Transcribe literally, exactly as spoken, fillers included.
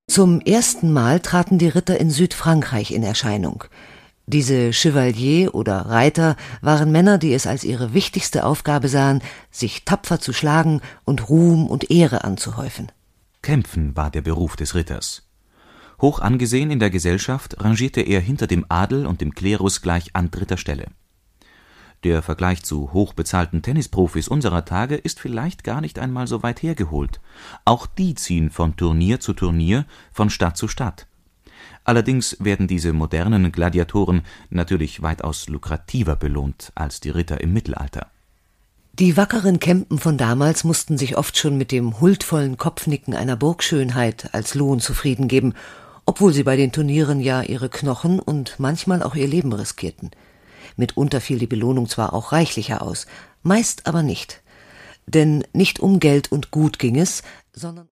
Zum ersten Mal traten die Ritter in Südfrankreich in Erscheinung. Diese Chevaliers oder Reiter waren Männer, die es als ihre wichtigste Aufgabe sahen, sich tapfer zu schlagen und Ruhm und Ehre anzuhäufen. Kämpfen war der Beruf des Ritters. Hoch angesehen in der Gesellschaft, rangierte er hinter dem Adel und dem Klerus gleich an dritter Stelle. Der Vergleich zu hochbezahlten Tennisprofis unserer Tage ist vielleicht gar nicht einmal so weit hergeholt. Auch die ziehen von Turnier zu Turnier, von Stadt zu Stadt. Allerdings werden diese modernen Gladiatoren natürlich weitaus lukrativer belohnt als die Ritter im Mittelalter. Die wackeren Kämpen von damals mussten sich oft schon mit dem huldvollen Kopfnicken einer Burgschönheit als Lohn zufrieden geben, obwohl sie bei den Turnieren ja ihre Knochen und manchmal auch ihr Leben riskierten. Mitunter fiel die Belohnung zwar auch reichlicher aus, meist aber nicht. Denn nicht um Geld und Gut ging es, sondern